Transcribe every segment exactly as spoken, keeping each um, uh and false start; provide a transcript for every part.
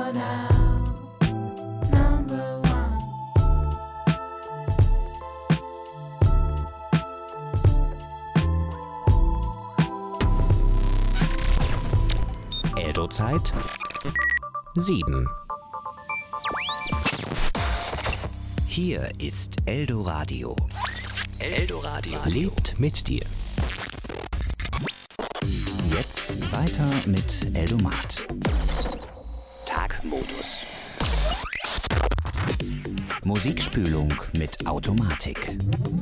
for now. Number one. Eldo-Zeit sieben. Hier ist Eldoradio. Eldoradio lebt mit dir. Jetzt weiter mit Eldomat. Tagmodus. Musikspülung mit Automatik.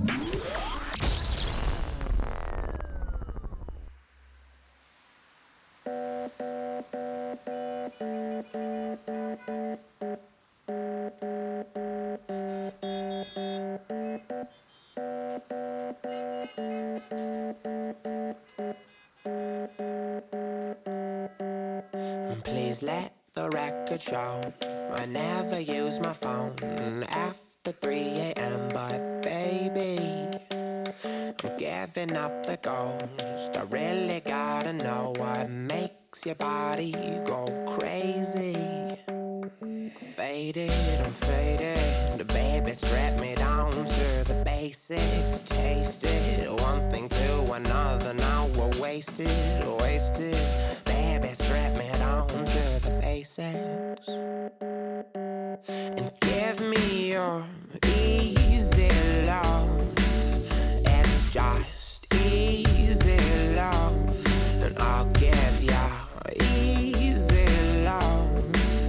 Please let the record show I never use my phone after three a.m. But baby, I'm giving up the ghost. I really gotta know what makes your body go crazy. Faded, I'm faded. Baby, strap me down to the basics. Taste it, one thing to another. Now we're wasted, wasted. Baby, strap me down to the basics. And give me your easy love. It's just easy love. And I'll give ya easy love.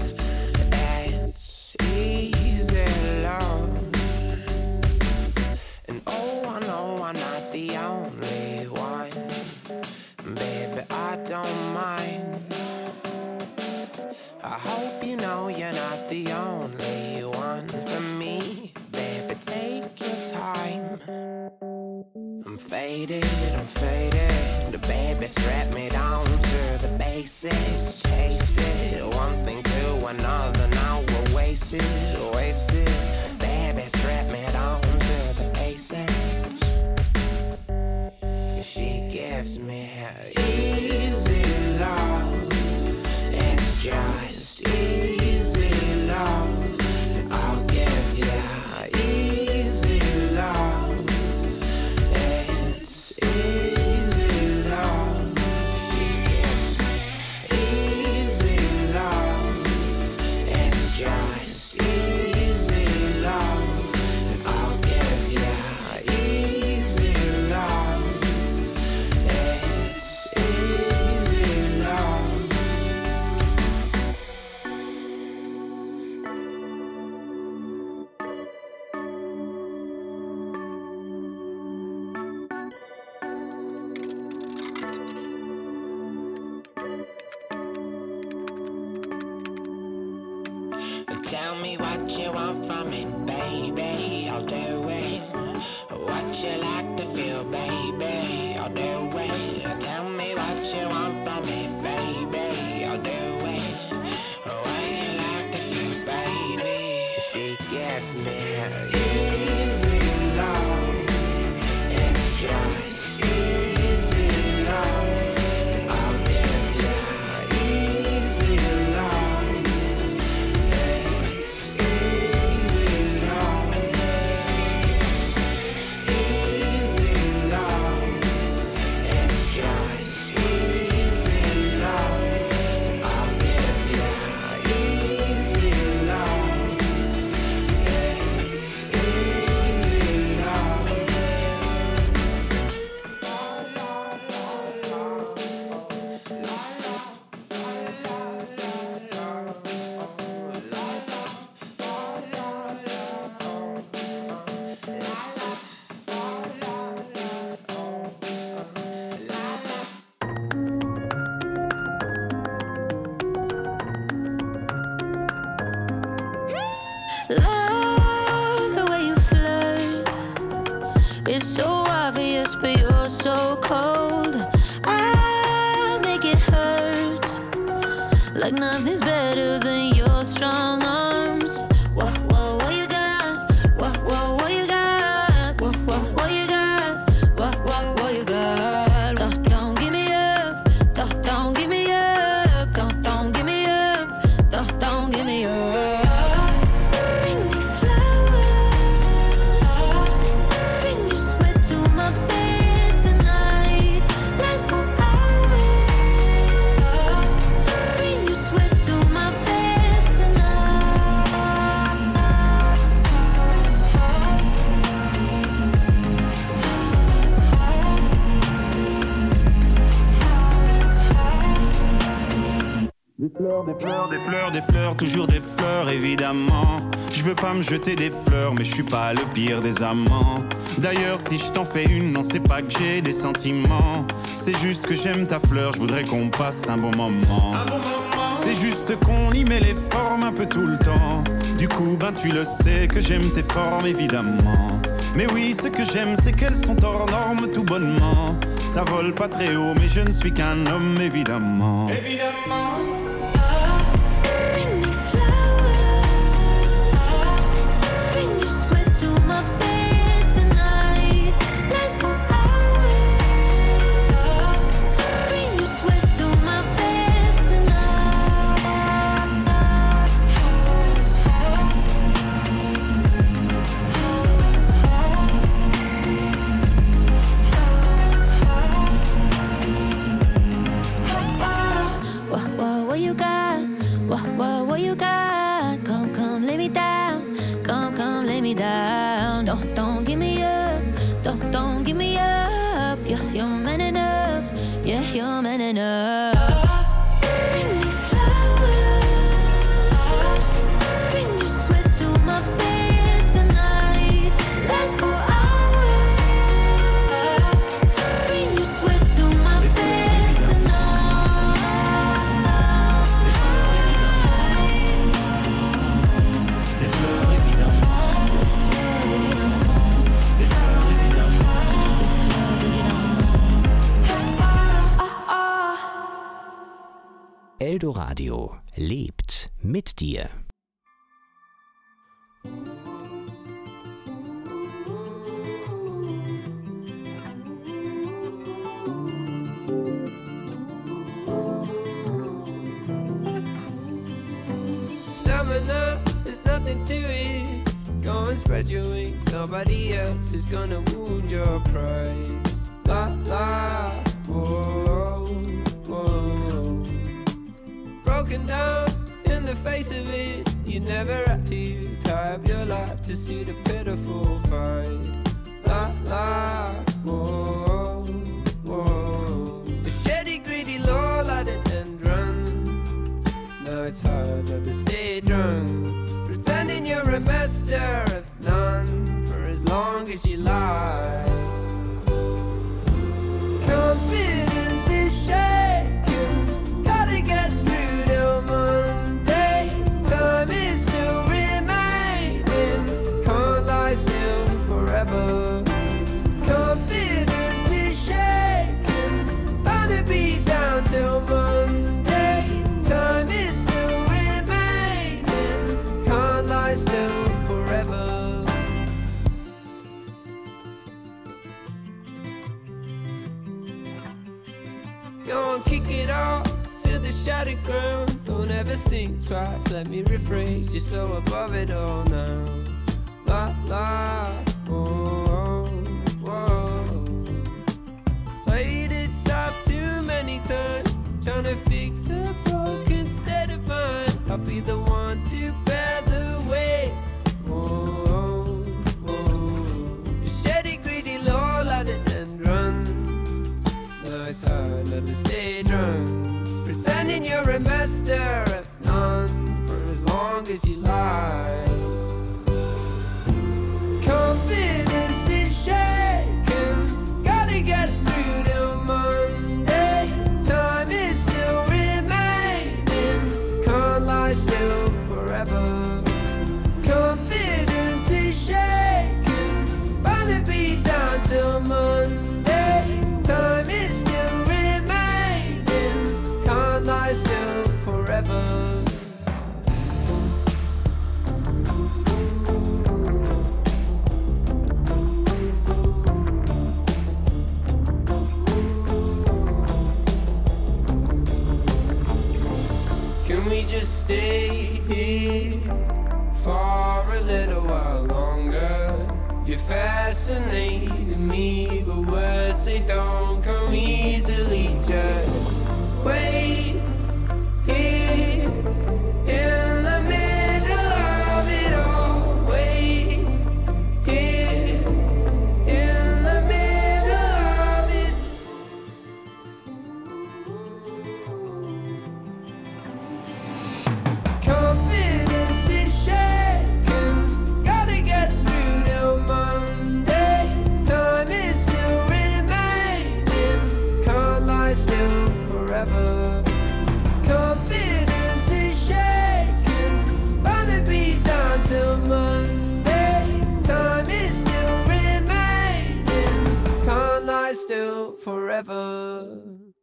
It's easy love. And oh, I know I'm not the only one. Baby, I don't mind. I hope you know you're not the only one for me. Baby, take your time. I'm faded, I'm faded. Baby, strap me down to the basics. Taste it, one thing to another. Now we're wasted, wasted. Baby, strap me down to the basics. She gives me easy love. It's just easy love. And I'll give you easy love. It's easy love. She gives me easy love. It's just easy love. And I'll give you easy love. It's easy love. Tell me what you want from me, baby, I'll do it. What you like to feel, baby, I'll do it. Tell me what you want from me, baby, I'll do it. What you like to feel, baby. She gives me easy love. It's just easy love. I'll give you easy love. It's easy love. Easy love. It's just easy love. I'll give you easy love. It's easy love. Love the way you flirt. It's so obvious, but you're so cold. I make it hurt. Like nothing's better than your strong arms. What, what, what you got? What, what, what you got? What, what, what you got? What, what, what you got? Don't, don't give me up. Don't, don't give me up. Don't, don't give me up. Don't, don't fleurs, des fleurs, des fleurs, des fleurs, toujours des fleurs évidemment. Je veux pas me jeter des fleurs, mais je suis pas le pire des amants. D'ailleurs si je t'en fais une, non c'est pas que j'ai des sentiments. C'est juste que j'aime ta fleur, je voudrais qu'on passe un bon moment. Un bon moment. C'est juste qu'on y met les formes un peu tout le temps. Du coup ben tu le sais que j'aime tes formes évidemment. Mais oui ce que j'aime c'est qu'elles sont hors normes tout bonnement. Ça vole pas très haut mais je ne suis qu'un homme évidemment. Évidemment. Eldoradio lebt mit dir. Stamina, there's nothing to it. Go and spread your wings. Nobody else is gonna wound your pride. La la, whoa, whoa. Broken down in the face of it. You never had to tie up your life to see the pitiful fight. La la, whoa, whoa. The shady, greedy law let it and run. Now it's hard not to stay drunk, pretending you're a master of none for as long as you lie. Confidence is shaken, gotta get through till Monday. Time is still remaining, can't lie still forever. Confidence is shaken, bound to be down till Monday. Time is still remaining, can't lie still forever. Go and kick it off to the shattered ground. Don't ever think twice, let me rephrase. You're so above it all now. La la, whoa, whoa. Played it soft too many times, trying to fix a broken state of mind. I'll be the one to bear the weight. Whoa, whoa. The shady, greedy law, let it and run. Now it's hard not to stay drunk, pretending you're a master of none for as long as you lie. Confidence is shaken, gotta get through till Monday. Time is still remaining, can't lie still forever. Confidence is shaken, bound to be down till Monday. Time is still remaining, can't lie still forever. Can we just stay here for a little while longer? You're fascinating me, but words they don't come easily. Just wait here in the middle of it all. Wait here in the middle of it. forever.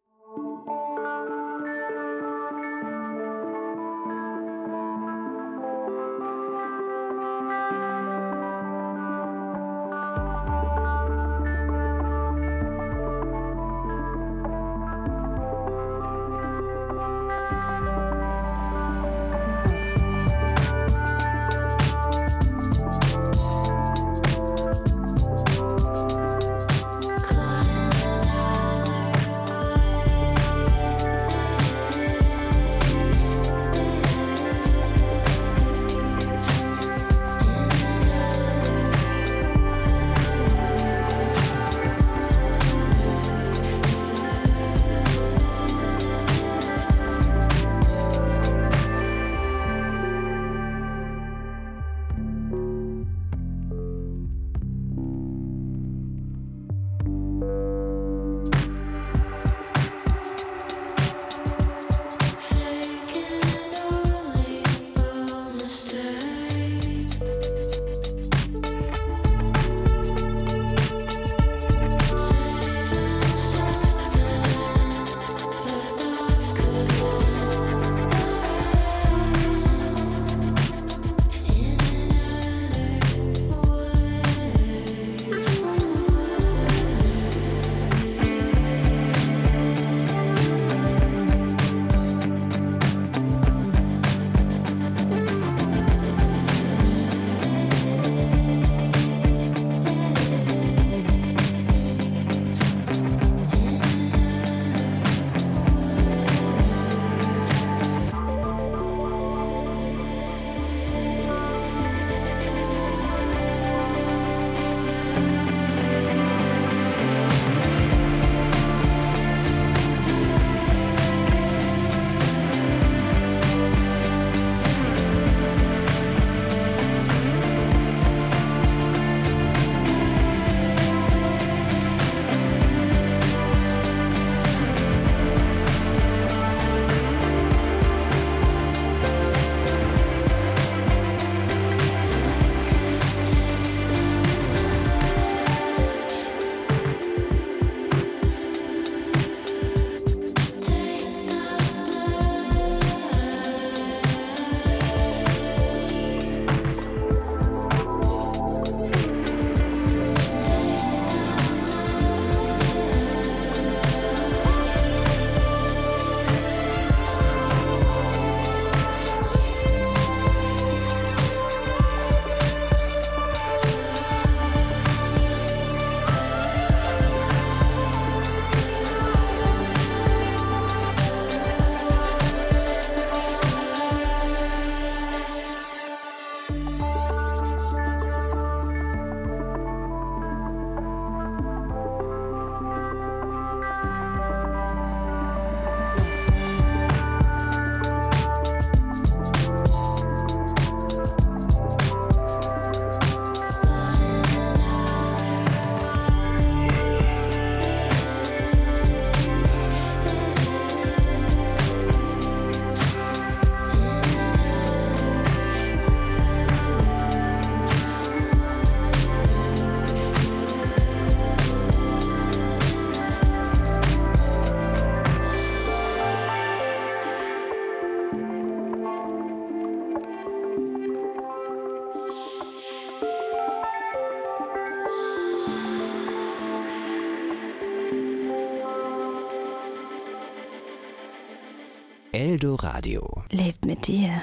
Eldoradio lebt mit dir.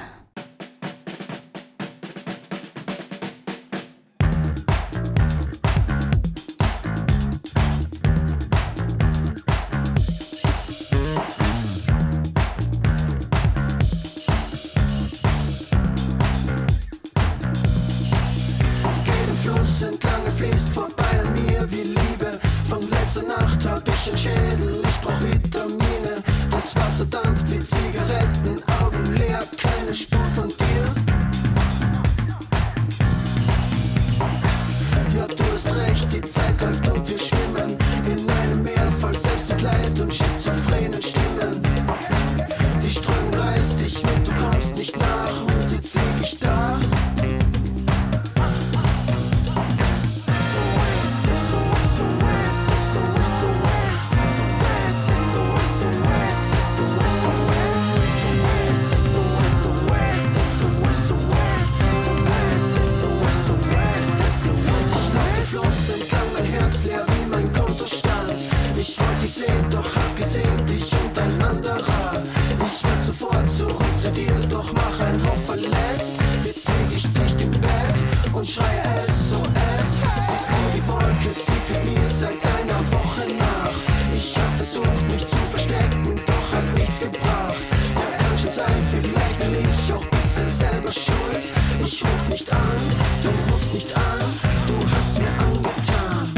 doch mach ein Loch verletzt. Jetzt lieg ich dicht im Bett und schreie S O S. Sie ist nur die Wolke, sie fliegt mir seit einer Woche nach. Ich hab versucht mich zu verstecken, doch hat nichts gebracht. Ja, ernst sein, vielleicht bin ich auch bisschen selber schuld. Ich ruf nicht an, du rufst nicht an, du hast's mir angetan.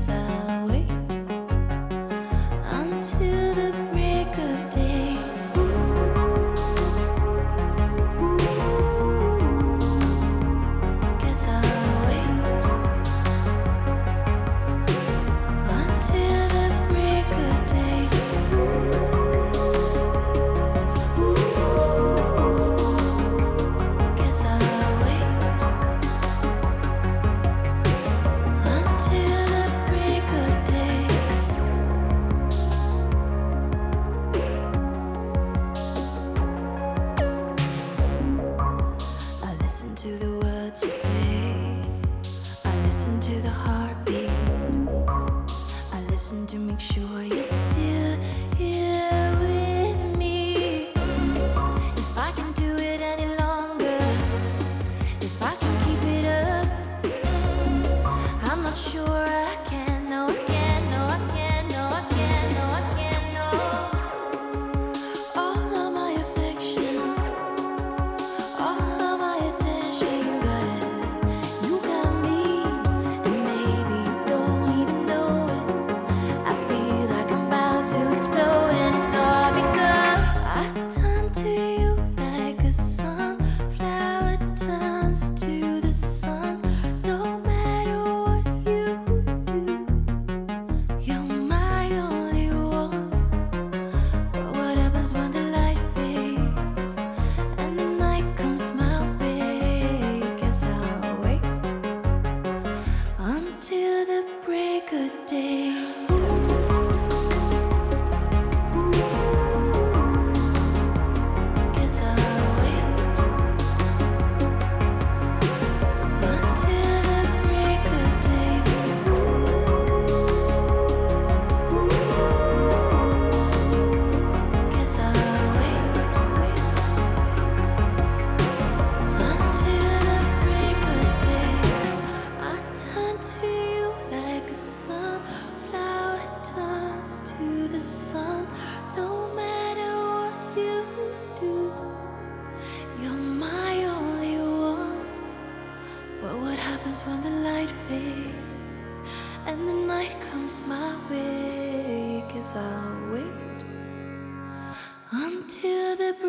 Until the break of day.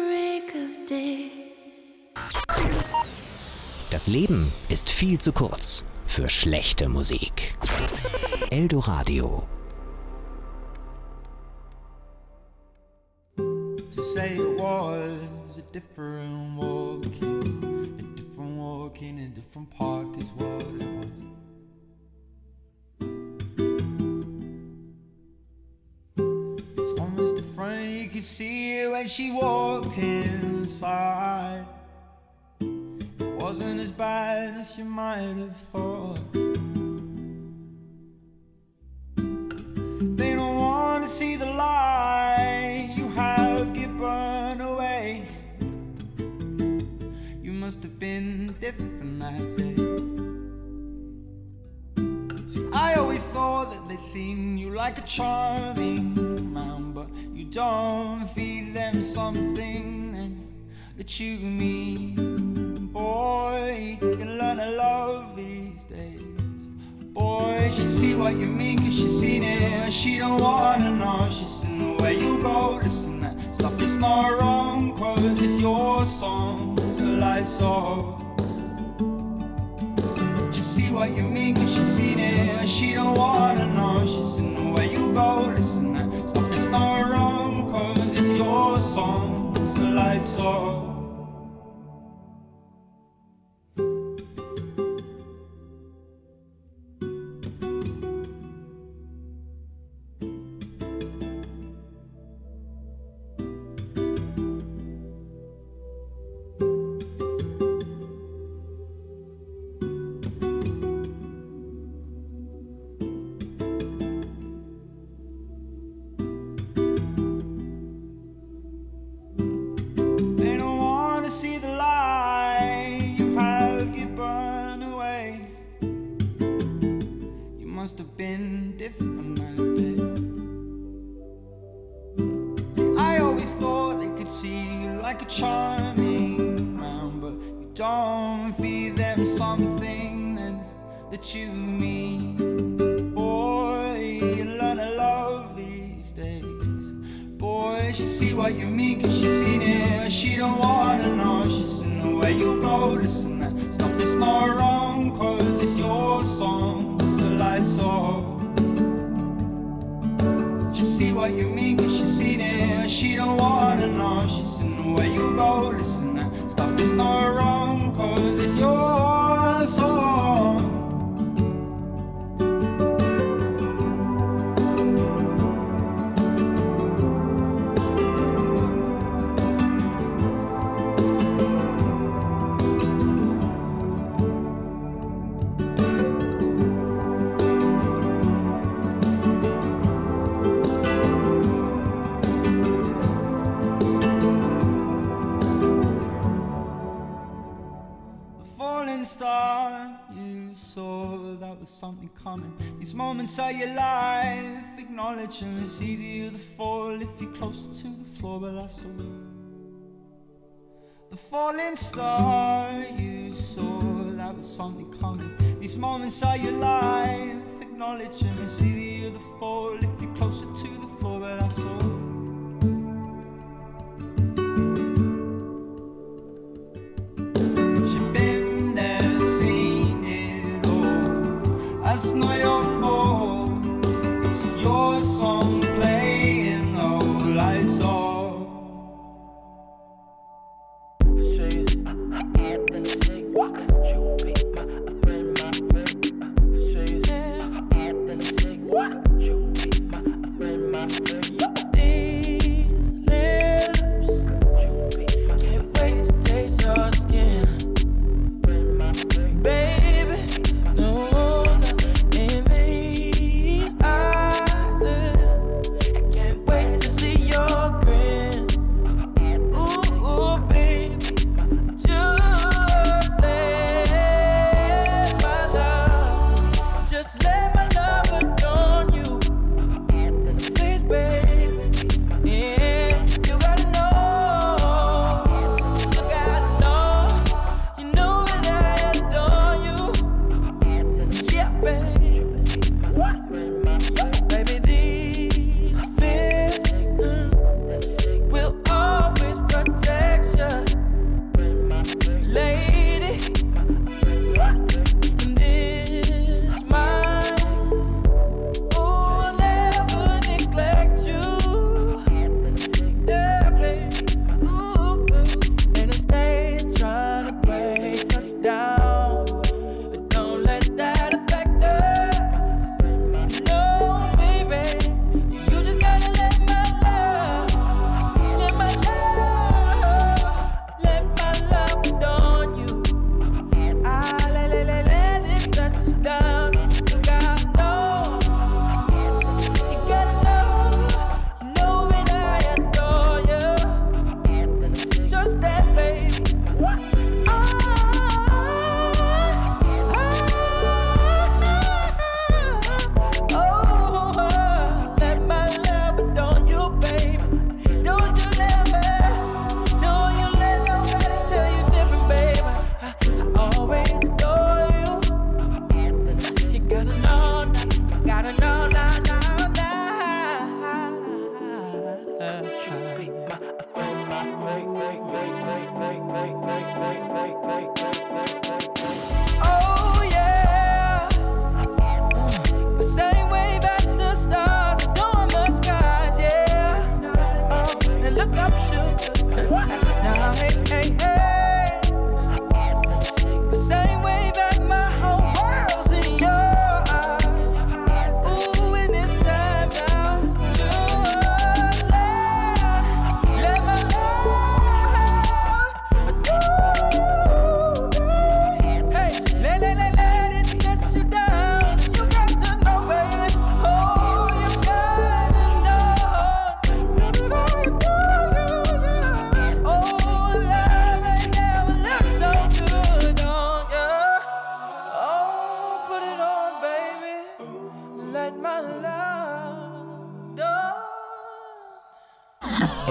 break of day. Das Leben ist viel zu kurz für schlechte Musik. Eldoradio. To say it was a different walking, a different walk in a different park is what it was. This one was different, you could see it when she walked inside. It wasn't as bad as you might have thought. They don't want to see the light you have get burned away. You must have been different that day. See, I always thought that they'd seen you like a charming man, but you don't feed them something that you mean. Boy, you can learn to love these days. Boy, she see what you mean, cause she seen it. She don't wanna know, she's seen the way you go. Listen, that stuff is not wrong, cause it's your song, it's a life song. She see what you mean, cause she seen it. She don't wanna know, she's seen the way you go. Listen, that stuff is not wrong, cause it's your song, it's a life song. Must have been different that day. See, I always thought they could see you like a charming man, but you don't feed them something that, that you mean. Boy, you learn to love these days. Boy, she see what you mean, cause she's seen it. She don't wanna know, she's seen the way you go. Listen, that stuff is not wrong, cause it's your song, it's a life song. She see what you mean, cause she's seen it. She don't wanna know, she's seen the way you go. Listen, that stuff is not wrong, cause it's your song. Star you saw, that was something coming. These moments are your life, acknowledge them. It's easier to fall if you're closer to the floor, but that's the way. The falling star you saw, that was something coming. These moments are your life, acknowledge them. It's easier to fall if you're closer to the floor, but that's all. That's not your fault, it's your song playing, no lights off.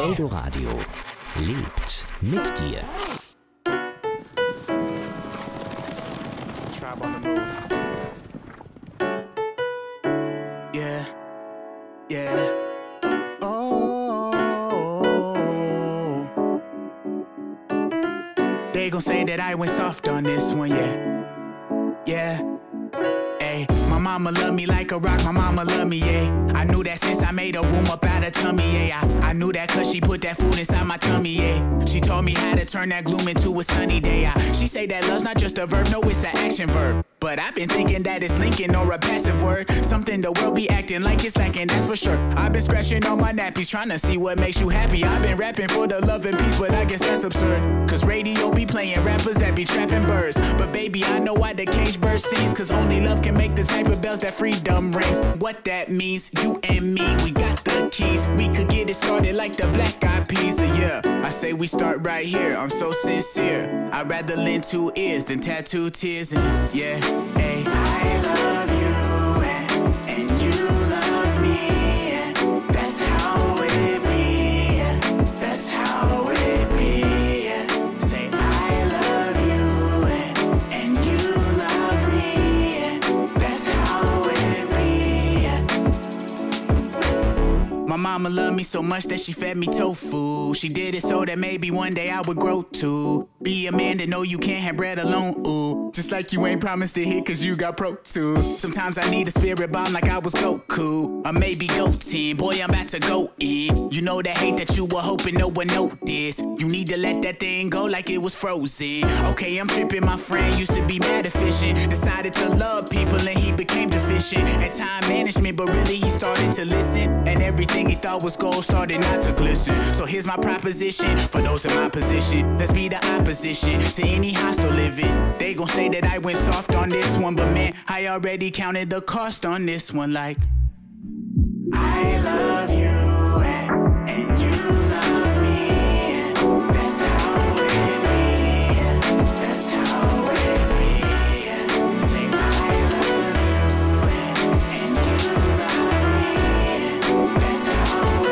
Eldoradio lebt mit dir. Tribe on the move. Yeah, yeah. Oh, they gon' say that I went soft on this one, yeah, yeah. Ay, my mama love me like a rock, my mama love me, yeah. I knew that since I made a room up out of tummy, yeah. I, I knew that cause she put that food inside my tummy, yeah. She taught me how to turn that gloom into a sunny day, yeah. She say that love's not just a verb, no, it's an action verb. But I've been thinking that it's linking or a passive word. Something the world be acting like it's lacking, that's for sure. I've been scratching on my nappies, trying to see what makes you happy. I've been rapping for the love and peace, but I guess that's absurd. Cause radio be playing rappers that be trapping birds. But baby, I know why the cage bird sings. Cause only love can make the type of bells that freedom rings. What that means, you and me, we got the keys. We could get it started like the Black Eyed Peas. Yeah, I say we start right here, I'm so sincere. I'd rather lend two ears than tattoo tears. And yeah, hey, I love you and, and you love me, and that's how it be, and that's how it be. And say I love you and, and you love me, and that's how it be. My mama loved me so much that she fed me tofu. She did it so that maybe one day I would grow to be a man to know you can't have bread alone, ooh. Just like you ain't promised to hit cause you got Pro Tools. Sometimes I need a spirit bomb like I was Goku. Or maybe Goten, boy I'm about to go in. You know that hate that you were hoping no one noticed. You need to let that thing go like it was frozen. Okay, I'm tripping, my friend used to be mad efficient. Decided to love people and he became deficient at time management, but really he started to listen. And everything he thought was gold started not to glisten. So here's my proposition for those in my position. Let's be the opposition to any hostile living. They gon' say that I went soft on this one, but man, I already counted the cost on this one. Like, I love you and, and you love me, and that's how it be, and that's how it be. And say I love you and, and you love me, and that's how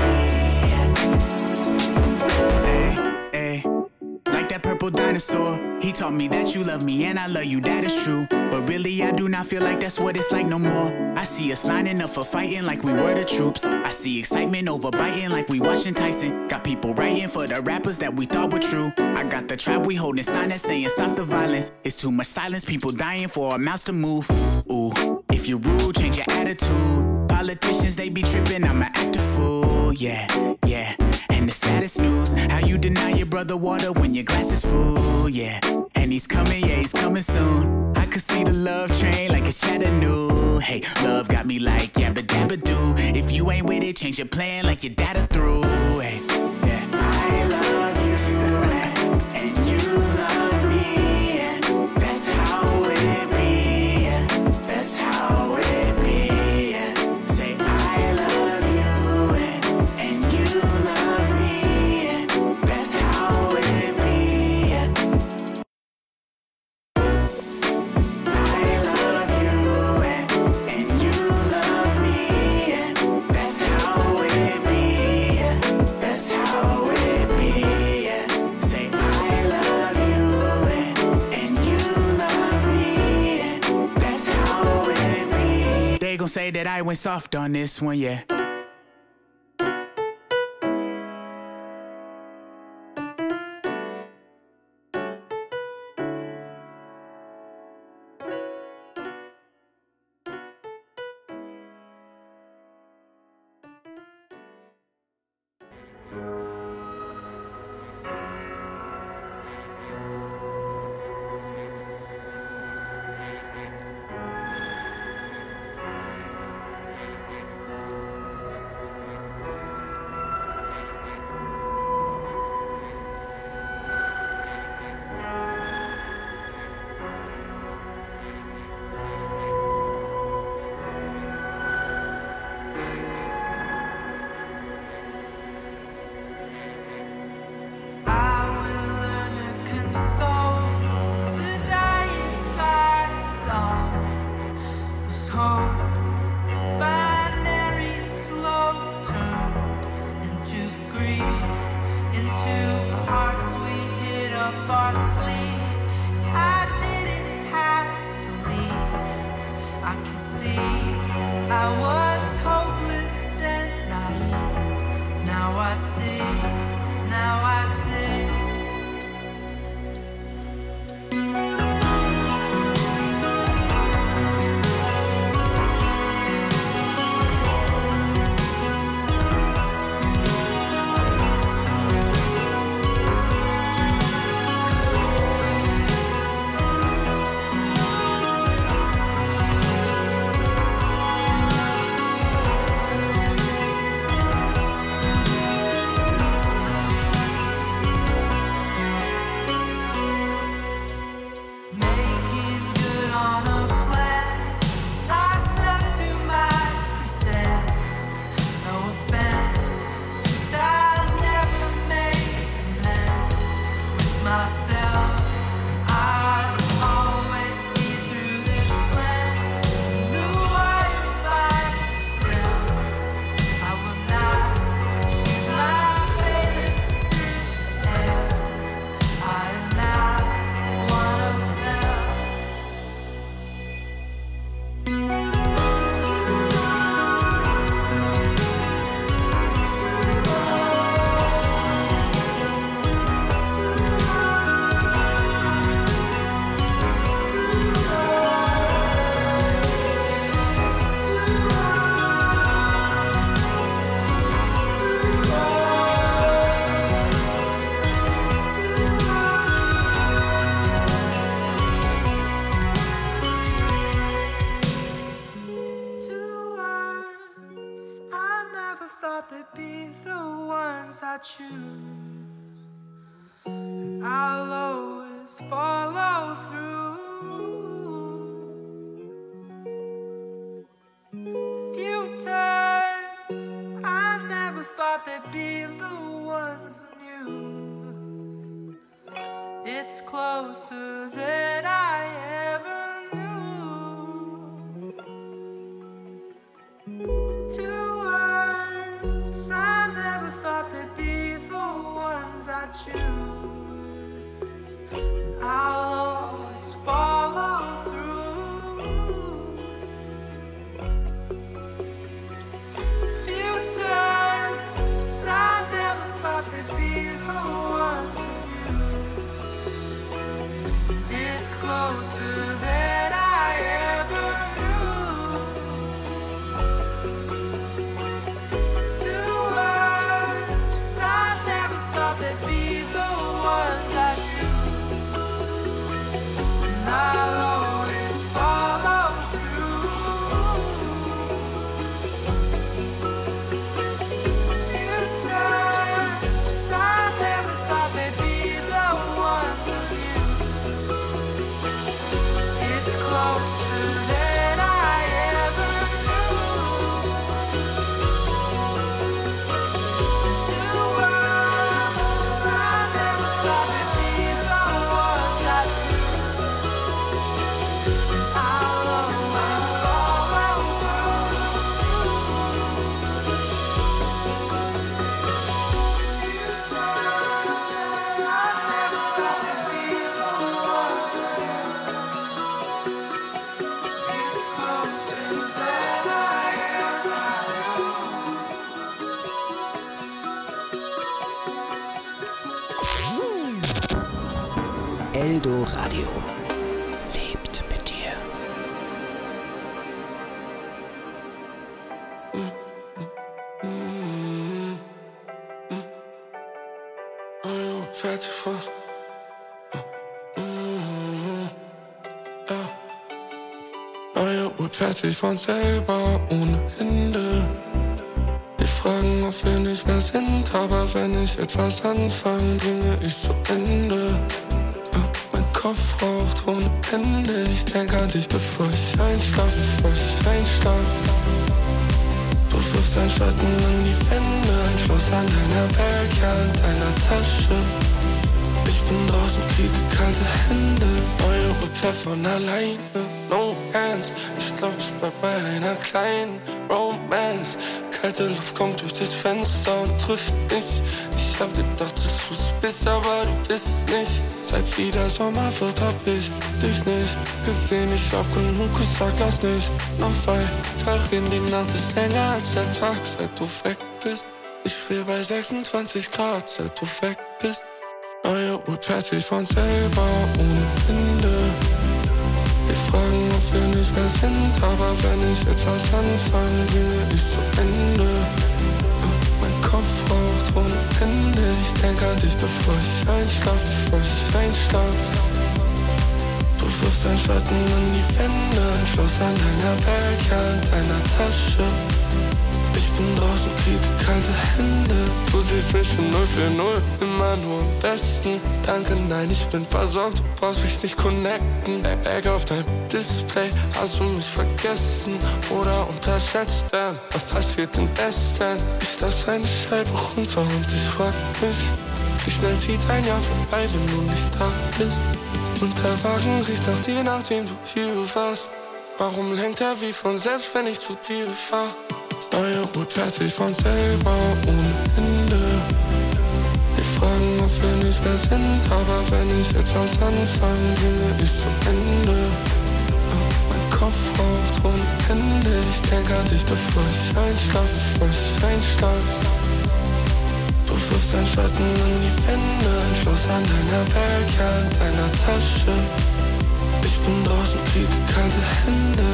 it be. Hey, hey, like that purple dinosaur. He taught me that you love me and I love you, that is true. But really I do not feel like that's what it's like no more. I see us lining up for fighting like we were the troops. I see excitement over biting like we watching Tyson. Got people writing for the rappers that we thought were true. I got the trap we holding sign that saying stop the violence. It's too much silence, people dying for our mouths to move. Ooh, if you're rude, change your attitude. Politicians, they be tripping, I'm an actor fool. Yeah, yeah. And the saddest news, how you deny your brother water when your glass is full, yeah. And he's coming, yeah, he's coming soon. I could see the love train like it's Chattanooga. Hey, love got me like yabba dabba doo. If you ain't with it, change your plan like your data through. Hey, yeah. I love you and you love me, and that's how it be, and that's how it be. And say I love you and, and you love me, and that's how it be. I love you and, and you love me, and that's how it be, and that's how it be. And say I love you and, and you love me, and that's how it be. They gon' say that I went soft on this one, yeah. myself. I always see through this lens, the wires by the stems. I will not shoot my bullets through the air. I am not one of them. I choose, and I'll always follow through. Few turns I never thought they'd be the ones who knew. It's closer than I ever knew. Two words I never thought they'd be the ones I choose, and I'll always follow through. Few times I never thought they'd be the ones I use. It's closer than I ever knew. Two words I never thought they'd be the ones I choose, and I'll always follow through. Few times I never thought they'd be the ones I use. It's closer than I ever knew. Two words I never thought they'd be the ones I choose, and I'll always follow through. Few times I never thought they'd be the ones I use. It's closer than I ever knew. Eldo Radio lebt mit dir. Fertig fast. Neue Uhr fertig von selber ohne Ende. Die fragen, ob wir nicht mehr sind, aber wenn ich etwas anfange, bringe ich zu Ende. Mein Kopf raucht ohne Ende. Ich denk an dich, bevor ich einschlaf, bevor ich einschlaf. Du wirfst einen Schatten an die Wände, ein Schloss an deiner Berge, an deiner Tasche. Ich bin draußen, kriege kalte Hände. Neue Uhrzeit von alleine. No hands, ich glaub, ich bleib bei einer kleinen Romance. Kalte Luft kommt durch das Fenster und trifft mich. Ich hab gedacht, dass du's bist, aber du bist nicht. Seit wieder Sommer wird, hab ich dich nicht gesehen. Ich hab genug gesagt, lass nicht noch weiter reden. Die Nacht ist länger als der Tag, seit du weg bist. Ich frier bei sechsundzwanzig Grad, seit du weg bist. Neue Uhr fertig von selber ohne Ende. Die fragen, ob wir nicht mehr sind, aber wenn ich etwas anfange, bringe ich zu Ende. Mein Kopf raucht ohne Ende. Ich denk an dich, bevor ich einschlaf, bevor ich einschlaf. Du wirfst einen Schatten an die Wände, ein Schloss an deiner Berge, an deiner Tasche. Ich bin draußen, kriege kalte Hände. Du siehst mich in null vier null, immer nur im Westen. Danke, nein, ich bin versorgt, du brauchst mich nicht connecten. Back auf deinem Display, hast du mich vergessen oder unterschätzt? Denn was passiert im Westen? Ich lass eine Scheibe runter und ich frag mich, Wie schnell zieht ein Jahr vorbei, wenn du nicht da bist. Und der Wagen riecht nach dir, nachdem du hier warst. Warum lenkt er wie von selbst, wenn ich zu dir fahr? Neue Uhr fertig von selber ohne Ende. Die fragen, ob wir nicht mehr sind, aber wenn ich etwas anfange, ginge ich zum Ende. Mein Kopf raucht ohne Ende. Ich denk an dich, bevor ich einschlaf, bevor ich einschlaf. Du wirfst deinen Schatten an die Wände, ein Schloss an deiner Berge, an deiner Tasche. Ich bin draußen, kriege kalte Hände.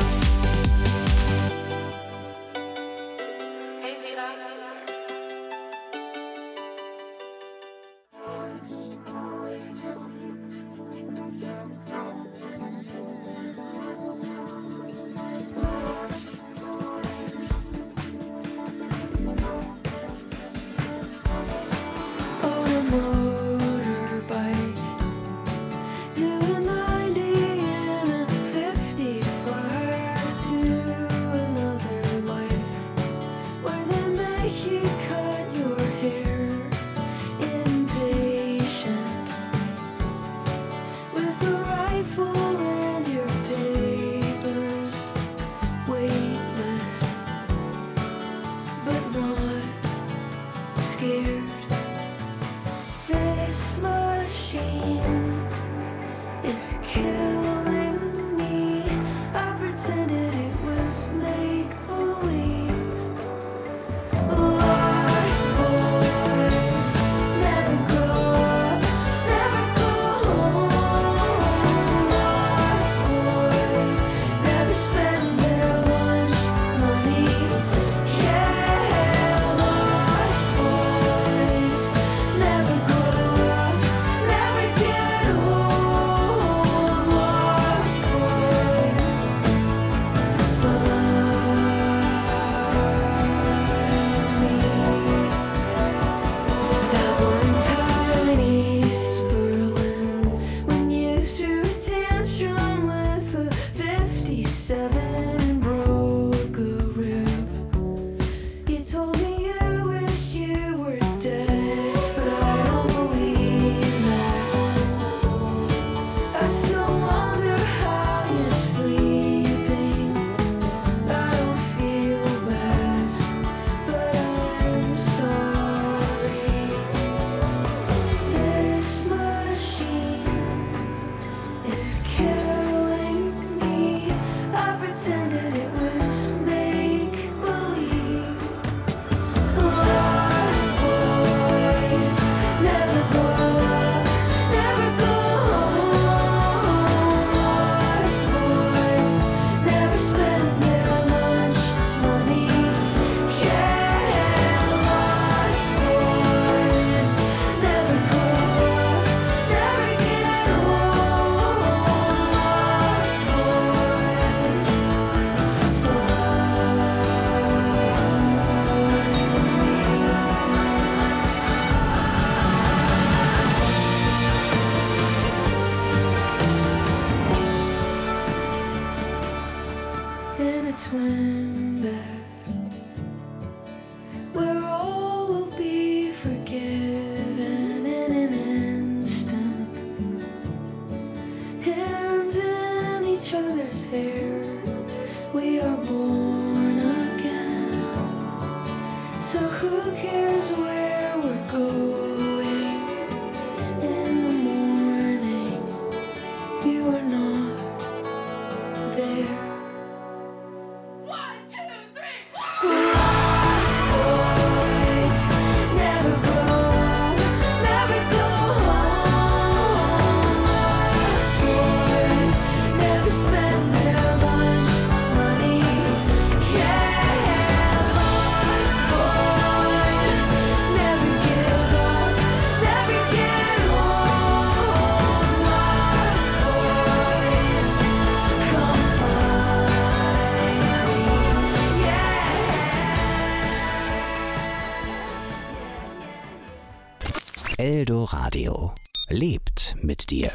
Eldoradio lebt mit dir.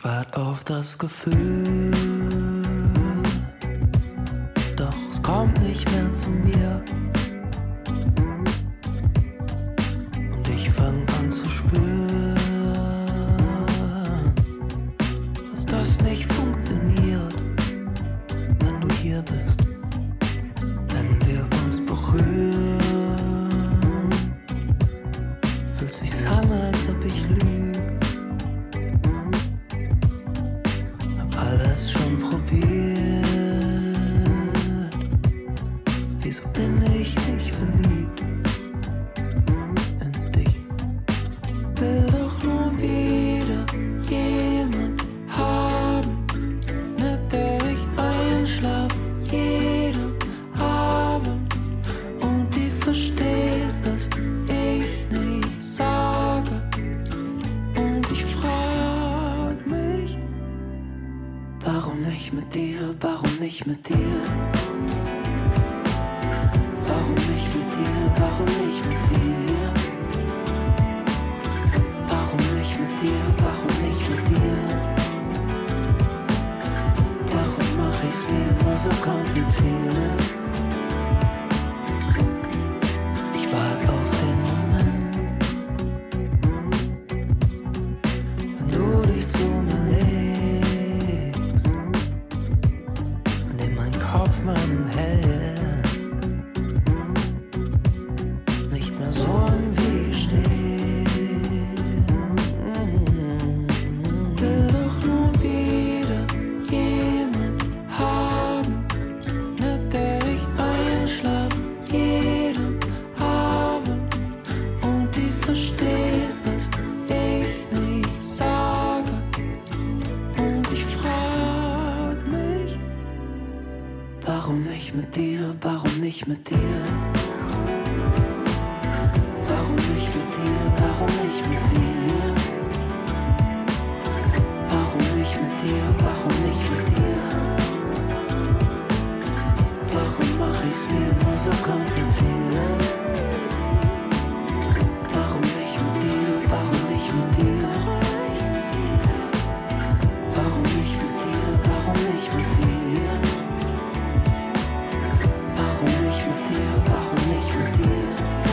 Ich wart auf das Gefühl, doch es kommt nicht mehr zu mir. Und ich fang an zu spüren, dass das nicht funktioniert, wenn du hier bist. Wenn wir uns berühren, fühlt sich's an, als ob ich lüge. Alles schon probiert. Wieso bin ich nicht verliebt in dich? Will doch nur wieder jemand haben, mit der ich einschlaf jeden Abend und die versteht, was ich nicht sage. Und ich frag mich, warum nicht mit dir, warum nicht mit dir? Warum nicht mit dir, warum nicht mit dir? Warum nicht mit dir, warum nicht mit dir? Warum mach ich's mir immer so kompliziert? Ich wart auf den Moment, wenn du dich zu mir legst und in mein Kopf meinem Held nicht mehr so im Wege stehen. Will doch nur wieder jemand haben, mit der ich einschlaf jeden Abend und die versteht, was ich nicht sage. Und ich frag mich, warum nicht mit dir, warum nicht mit dir? Warum nicht mit dir, warum nicht mit dir? Warum nicht mit dir, warum nicht mit dir? Warum mach ich's mir immer so kompliziert? Warum nicht mit dir, warum nicht mit dir? Warum nicht mit dir, warum nicht mit dir? Warum nicht mit dir, warum nicht mit dir?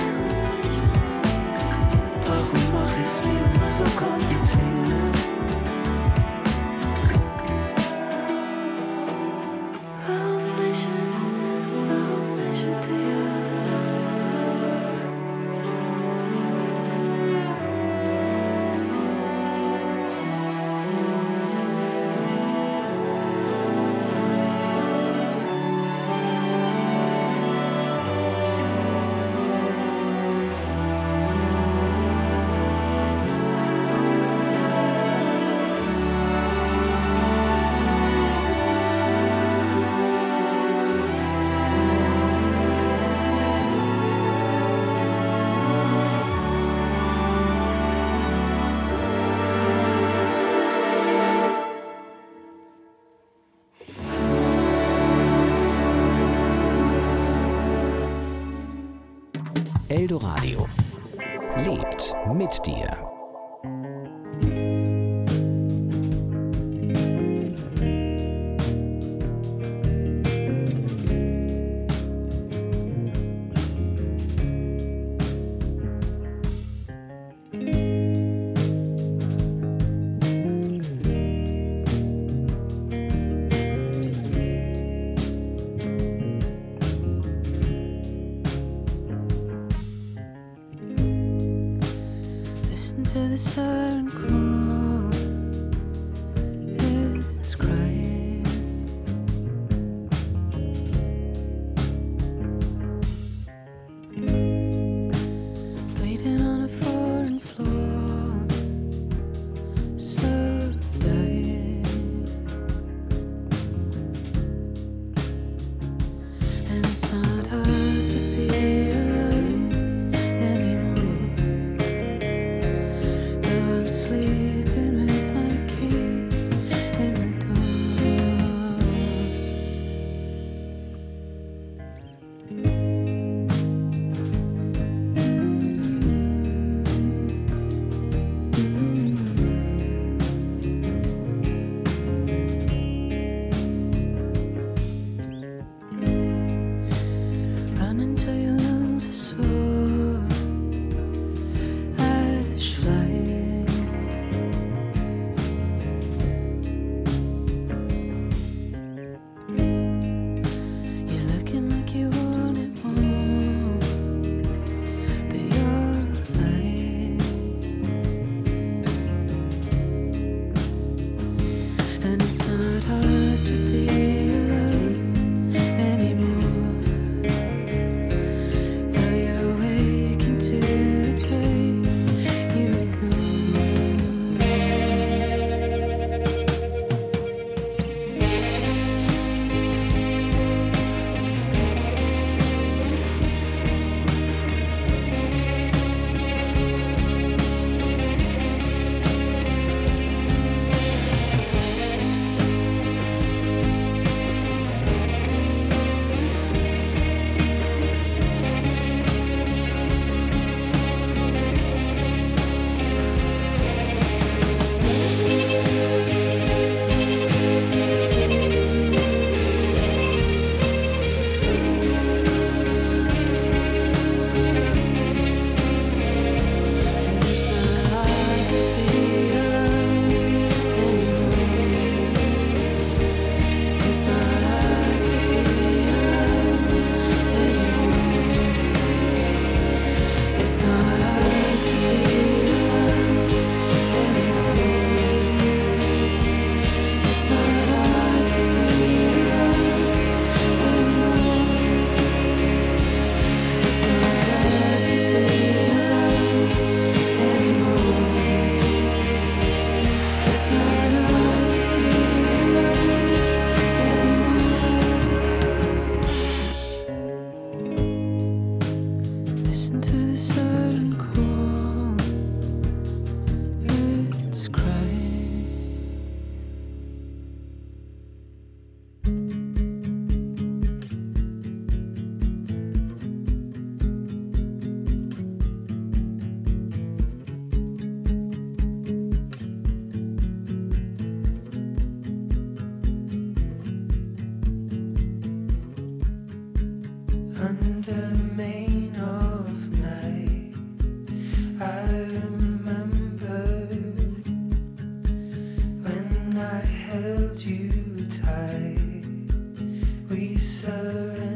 Warum mach ich's mir immer so kompliziert? Warum nicht mit, warum nicht mit dir? Eldoradio lebt mit dir. Listen to the siren call, it's crying. Bleeding on a foreign floor, slow dying. And it's not hard to be alive anymore. Though I'm sleeping with my key in the door. under main of night. I remember when I held you tight. We surrendered.